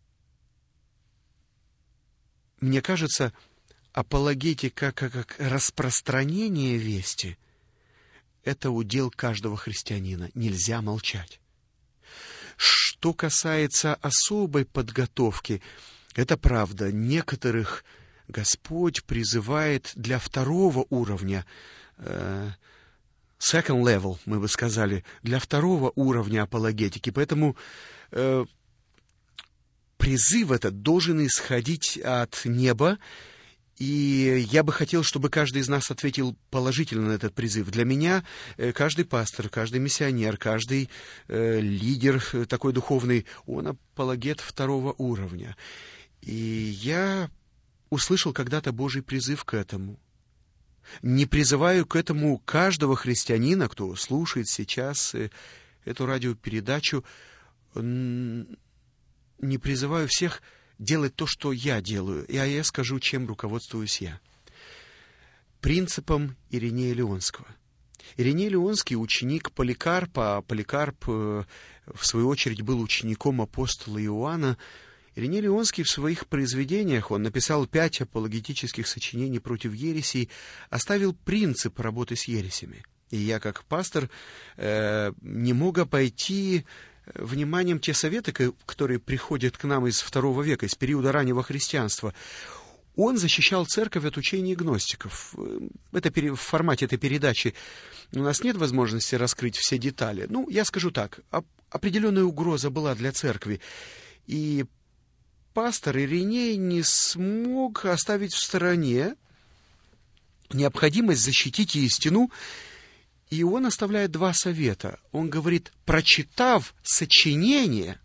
Мне кажется, апологетика как распространение вести — это удел каждого христианина. Нельзя молчать. Что касается особой подготовки, это правда, некоторых Господь призывает для второго уровня, э, second level, мы бы сказали, для второго уровня апологетики. Поэтому э, призыв этот должен исходить от неба, и я бы хотел, чтобы каждый из нас ответил положительно на этот призыв. Для меня э, каждый пастор, каждый миссионер, каждый э, лидер такой духовный, он апологет второго уровня. И я услышал когда-то Божий призыв к этому. Не призываю к этому каждого христианина, кто слушает сейчас эту радиопередачу, не призываю всех делать то, что я делаю. И я скажу, чем руководствуюсь я. Принципом Иринея Леонского. Ириней Леонский — ученик Поликарпа, а Поликарп, в свою очередь, был учеником апостола Иоанна. Ириней Леонский в своих произведениях, он написал пять апологетических сочинений против ересей, оставил принцип работы с ересями. И я, как пастор, э, не мог обойти вниманием те советы, которые приходят к нам из второго века, из периода раннего христианства. Он защищал церковь от учений гностиков. Это в формате этой передачи у нас нет возможности раскрыть все детали. Ну, я скажу так, определенная угроза была для церкви. И пастор Ириней не смог оставить в стороне необходимость защитить истину, и он оставляет два совета. Он говорит: прочитав сочинение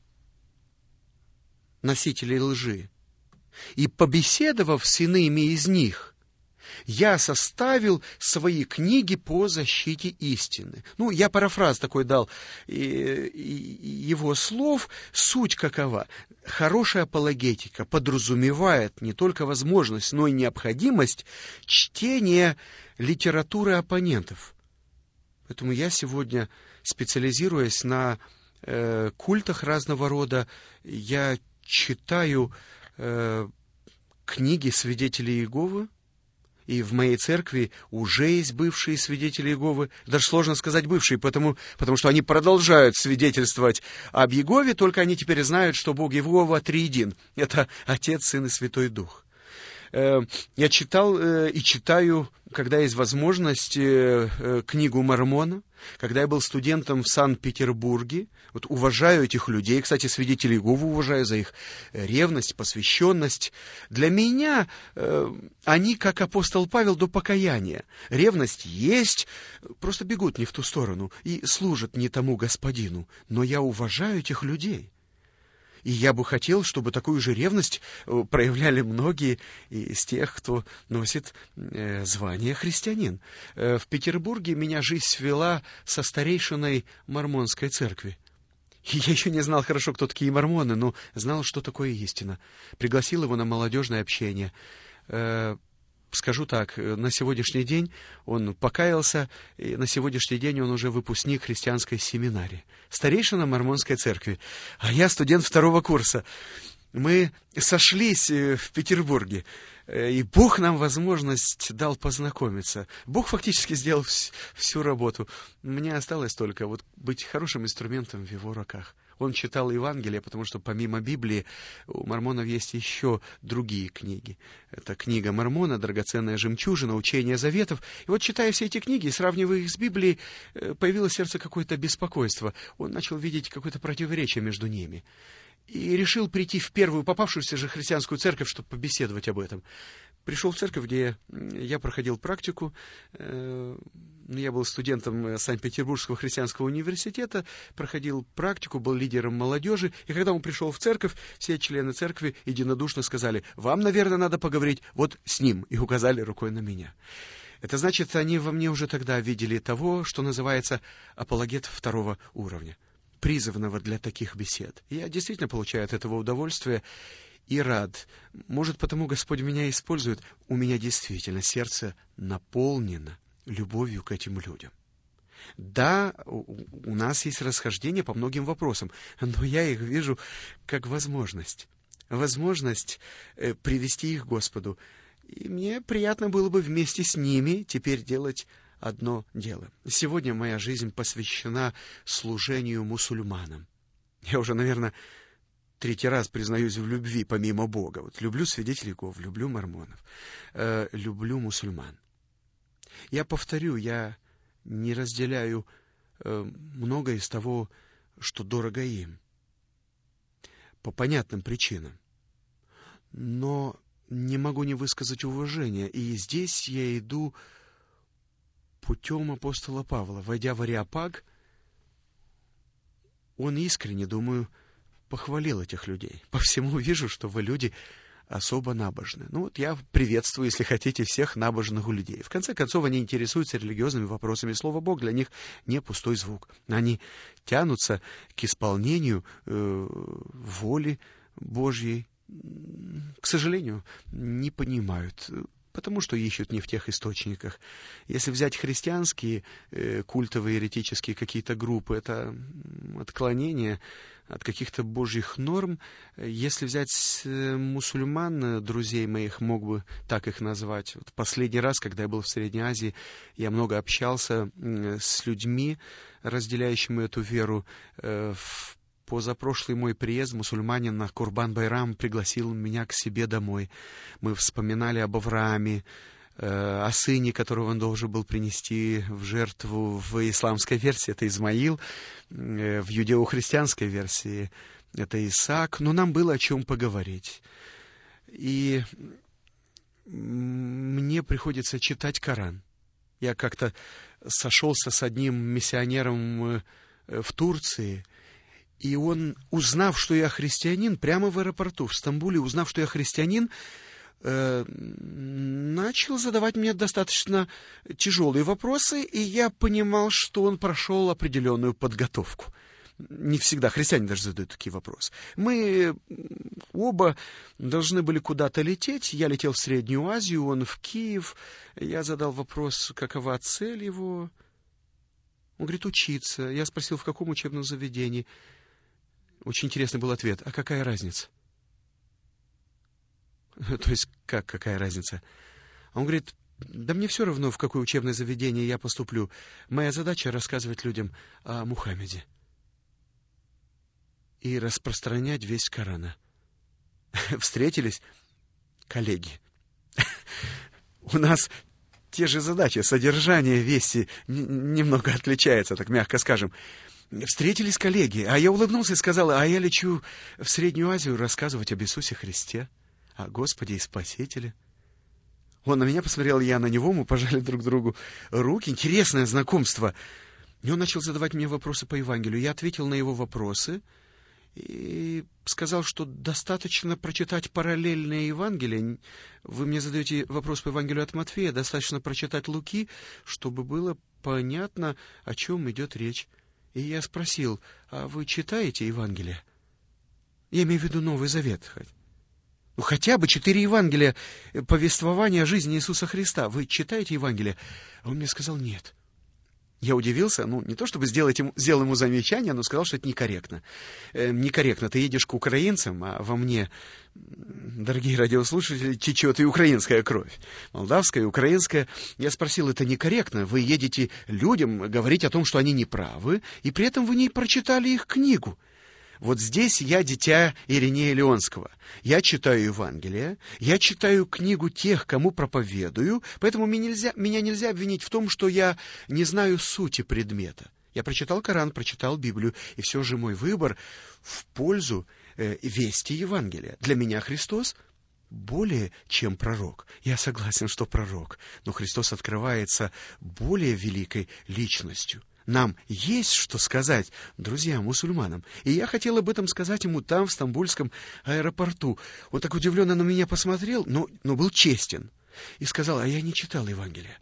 носителей лжи и побеседовав с иными из них, я составил свои книги по защите истины. Ну, я парафраз такой дал и, и, его слов. Суть какова? Хорошая апологетика подразумевает не только возможность, но и необходимость чтения литературы оппонентов. Поэтому я сегодня, специализируясь на э, культах разного рода, я читаю э, книги свидетелей Иеговы. И в моей церкви уже есть бывшие свидетели Иеговы. Даже сложно сказать бывшие, потому, потому что они продолжают свидетельствовать об Иегове, только они теперь знают, что Бог Иегова триедин. Это Отец, Сын и Святой Дух. Я читал и читаю, когда есть возможность, книгу Мормона. Когда я был студентом в Санкт-Петербурге, вот уважаю этих людей, кстати, свидетелей Иеговы уважаю за их ревность, посвященность. Для меня э, они, как апостол Павел, до покаяния. Ревность есть, просто бегут не в ту сторону и служат не тому господину. Но я уважаю этих людей. И я бы хотел, чтобы такую же ревность проявляли многие из тех, кто носит э, звание христианин. Э, в Петербурге меня жизнь свела со старейшиной Мормонской церкви. И я еще не знал хорошо, кто такие мормоны, но знал, что такое истина. Пригласил его на молодежное общение. Э, Скажу так, на сегодняшний день он покаялся, и на сегодняшний день он уже выпускник христианской семинарии. Старейшина Мормонской церкви. А я студент второго курса. Мы сошлись в Петербурге, и Бог нам возможность дал познакомиться. Бог фактически сделал всю работу. Мне осталось только вот быть хорошим инструментом в его руках. Он читал Евангелие, потому что помимо Библии у мормонов есть еще другие книги. Это книга Мормона, «Драгоценная жемчужина», «Учение заветов». И вот, читая все эти книги, сравнивая их с Библией, появилось в сердце какое-то беспокойство. Он начал видеть какое-то противоречие между ними. И решил прийти в первую попавшуюся же христианскую церковь, чтобы побеседовать об этом. Пришел в церковь, где я проходил практику. Я был студентом Санкт-Петербургского христианского университета, проходил практику, был лидером молодежи. И когда он пришел в церковь, все члены церкви единодушно сказали: «Вам, наверное, надо поговорить вот с ним», и указали рукой на меня. Это значит, они во мне уже тогда видели того, что называется апологет второго уровня, призванного для таких бесед. И я действительно получаю от этого удовольствие. и рад. Может, потому Господь меня использует. У меня действительно сердце наполнено любовью к этим людям. Да, у нас есть расхождения по многим вопросам, но я их вижу как возможность. Возможность привести их к Господу. И мне приятно было бы вместе с ними теперь делать одно дело. Сегодня моя жизнь посвящена служению мусульманам. Я уже, наверное, третий раз признаюсь в любви помимо Бога. Вот люблю свидетелей Иеговы, люблю мормонов, э, люблю мусульман. Я повторю, я не разделяю э, многое из того, что дорого им. По понятным причинам. Но не могу не высказать уважения. И здесь я иду путем апостола Павла. Войдя в Ареопаг, он искренне, думаю, похвалил этих людей. По всему вижу, что вы люди особо набожны. Ну вот я приветствую, если хотите, всех набожных людей. В конце концов, они интересуются религиозными вопросами. Слово Бог для них не пустой звук. Они тянутся к исполнению э, воли Божьей. К сожалению, не понимают, потому что ищут не в тех источниках. Если взять христианские э, культовые еретические какие-то группы, это отклонение от каких-то божьих норм. Если взять э, мусульман, друзей моих, мог бы так их назвать. Вот последний раз, когда я был в Средней Азии, я много общался э, с людьми, разделяющими эту веру. Э, в Позапрошлый мой приезд мусульманин на Курбан-Байрам пригласил меня к себе домой. Мы вспоминали об Аврааме, э, о сыне, которого он должен был принести в жертву. В исламской версии это Измаил, э, в иудео-христианской версии это Исаак. Но нам было о чем поговорить. И мне приходится читать Коран. Я как-то сошелся с одним миссионером в Турции, и он, узнав, что я христианин, прямо в аэропорту в Стамбуле, узнав, что я христианин, э, начал задавать мне достаточно тяжелые вопросы, и я понимал, что он прошел определенную подготовку. Не всегда христиане даже задают такие вопросы. Мы оба должны были куда-то лететь. Я летел в Среднюю Азию, он в Киев. Я задал вопрос, какова цель его. Он говорит, учиться. Я спросил, в каком учебном заведении. Очень интересный был ответ. А какая разница? То есть, как какая разница? Он говорит, да мне все равно, в какое учебное заведение я поступлю. Моя задача рассказывать людям о Мухаммеде и распространять весть Корана. Встретились коллеги. У нас те же задачи, содержание вести немного отличается, так мягко скажем. Встретились коллеги, а я улыбнулся и сказал, а я лечу в Среднюю Азию рассказывать об Иисусе Христе, о Господе и Спасителе. Он на меня посмотрел, я на него, мы пожали друг другу руки. Интересное знакомство. И он начал задавать мне вопросы по Евангелию. Я ответил на его вопросы и сказал, что достаточно прочитать параллельное Евангелие. Вы мне задаете вопрос по Евангелию от Матфея, достаточно прочитать Луки, чтобы было понятно, о чем идет речь. И я спросил, а вы читаете Евангелие? Я имею в виду Новый Завет. Ну, хотя бы четыре Евангелия, повествования о жизни Иисуса Христа. Вы читаете Евангелие? А он мне сказал, нет. Я удивился, ну, не то чтобы сделать ему, сделал ему замечание, но сказал, что это некорректно. Э, некорректно. Ты едешь к украинцам, а во мне, дорогие радиослушатели, течет и украинская кровь. Молдавская, украинская. Я спросил, это некорректно? Вы едете людям говорить о том, что они неправы, и при этом вы не прочитали их книгу. Вот здесь я дитя Иринея Леонского. Я читаю Евангелие, я читаю книгу тех, кому проповедую, поэтому меня нельзя, меня нельзя обвинить в том, что я не знаю сути предмета. Я прочитал Коран, прочитал Библию, и все же мой выбор в пользу э, вести Евангелия. Для меня Христос более чем пророк. Я согласен, что пророк, но Христос открывается более великой личностью. Нам есть что сказать, друзьям, мусульманам. И я хотел об этом сказать ему там, в стамбульском аэропорту. Он так удивленно на меня посмотрел, но, но был честен. И сказал, а я не читал Евангелие.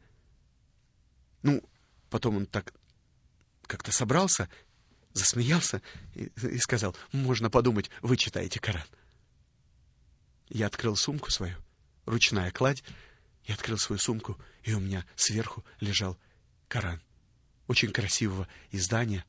Ну, потом он так как-то собрался, засмеялся и, и сказал, можно подумать, вы читаете Коран. Я открыл сумку свою, ручная кладь, я открыл свою сумку, и у меня сверху лежал Коран. Очень красивого издания.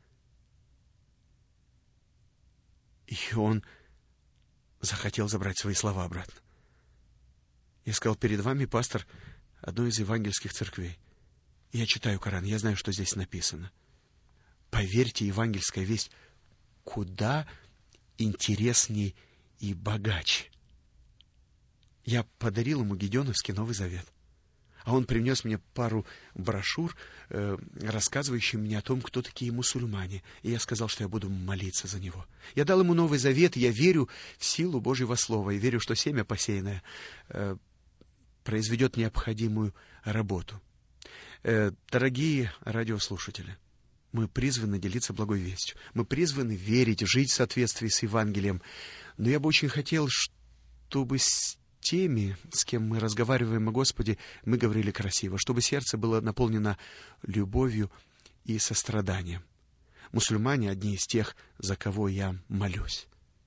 И он захотел забрать свои слова обратно. Я сказал: перед вами пастор одной из евангельских церквей. Я читаю Коран, я знаю, что здесь написано. Поверьте, евангельская весть куда интереснее и богаче. Я подарил ему Гедеоновский Новый Завет. А он принес мне пару брошюр, э, рассказывающих мне о том, кто такие мусульмане. И я сказал, что я буду молиться за него. Я дал ему Новый Завет, и я верю в силу Божьего Слова, и верю, что семя посеянное э, произведет необходимую работу. Э, дорогие радиослушатели, мы призваны делиться благой вестью. Мы призваны верить, жить в соответствии с Евангелием. Но я бы очень хотел, чтобы с теми, с кем мы разговариваем о Господе, мы говорили красиво, чтобы сердце было наполнено любовью и состраданием. Мусульмане одни из тех, за кого я молюсь.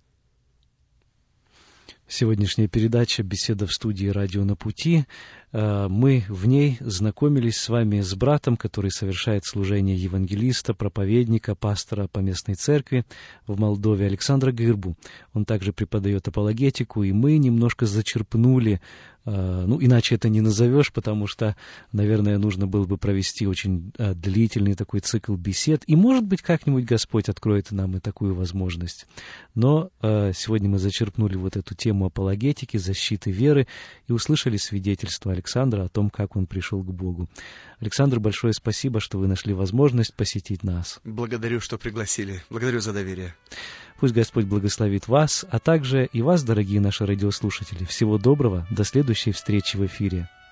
Сегодняшняя передача «Беседа в студии «Радио на пути». Мы в ней знакомились с вами с братом, который совершает служение евангелиста, проповедника, пастора по местной церкви в Молдове, Александра Гырбу. Он также преподает апологетику, и мы немножко зачерпнули, ну, иначе это не назовешь, потому что, наверное, нужно было бы провести очень длительный такой цикл бесед, и, может быть, как-нибудь Господь откроет нам и такую возможность. Но сегодня мы зачерпнули вот эту тему апологетики, защиты веры, и услышали свидетельство Александра о том, как он пришел к Богу. Александр, большое спасибо, что вы нашли возможность посетить нас. Благодарю, что пригласили. Благодарю за доверие. Пусть Господь благословит вас, а также и вас, дорогие наши радиослушатели. Всего доброго, до следующей встречи в эфире.